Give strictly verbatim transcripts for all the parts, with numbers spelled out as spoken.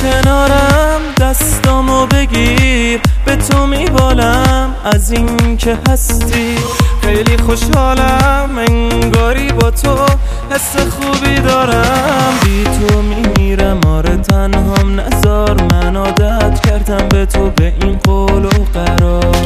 کنارم دستامو بگیر، به تو میبالم از این که هستی. خیلی خوشحالم انگاری با تو حس خوبی دارم. بی تو میمیرم آره تنهام نزار، من عادت کردم به تو به این قول و قرار.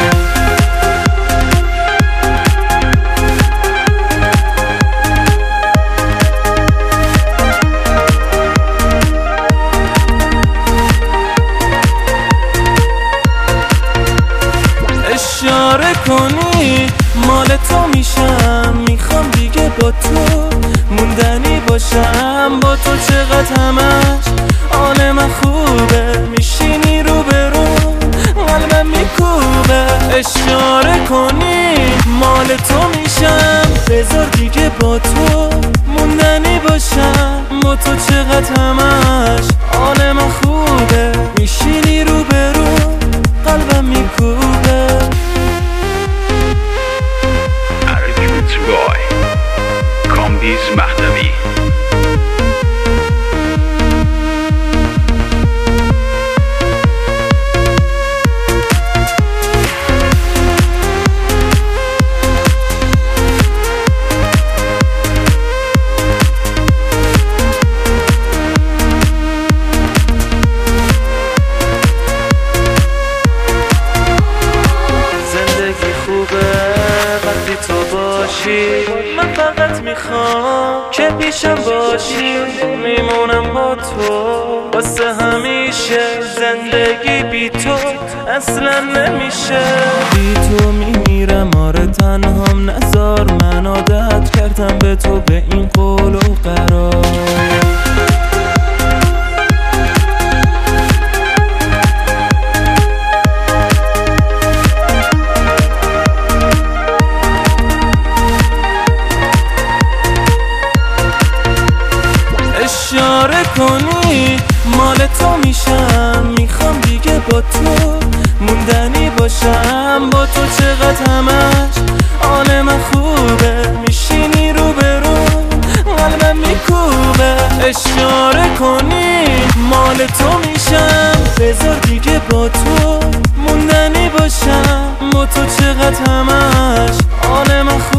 اشاره کنی مال تو میشم، میخوام دیگه با تو موندنی باشم. با تو چقدر همش حال من خوبه، میشینی رو برو قلبم میکوبه. اشاره کنی مال تو میشم، بذار دیگه با تو موندنی باشم. با تو چقدر همش حال من خوبه، میشینی رو برو قلبم میکوبه. رای کامبیز مهدوی. زندگی خوبه وقتی تو باشی، من فقط میخوام که پیشم باشی. میمونم با تو واسه همیشه، زندگی بی تو اصلا نمیشه. بی تو میمیرم آره تنهام نزار، من عادت کردم به تو به این قول و قرار. اشاره کنی مال تو میشم، میخوام دیگه با تو موندنی باشم. با تو چقدر همش حال من خوبه، میشینی رو برو قلبم میکوبه. اشاره کنی مال تو میشم، بذار دیگه با تو موندنی باشم. با تو چقدر همش حال من خوبه.